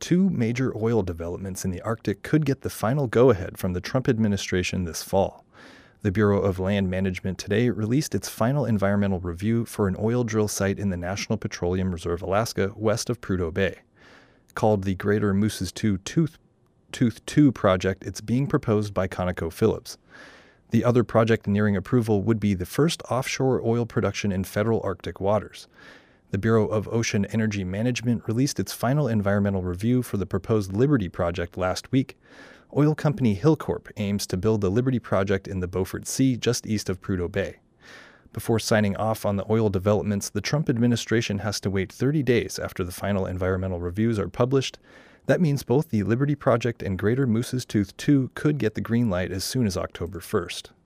two major oil developments in the Arctic could get the final go-ahead from the Trump administration this fall. The Bureau of Land Management today released its final environmental review for an oil drill site in the National Petroleum Reserve, Alaska, west of Prudhoe Bay. Called the Greater Mooses II Tooth 2 project, it's being proposed by ConocoPhillips. The other project nearing approval would be the first offshore oil production in federal Arctic waters. The Bureau of Ocean Energy Management released its final environmental review for the proposed Liberty project last week. Oil company Hilcorp aims to build the Liberty project in the Beaufort Sea just east of Prudhoe Bay. Before signing off on the oil developments, the Trump administration has to wait 30 days after the final environmental reviews are published. That means both the Liberty project and Greater Mooses Tooth 2 could get the green light as soon as October 1st.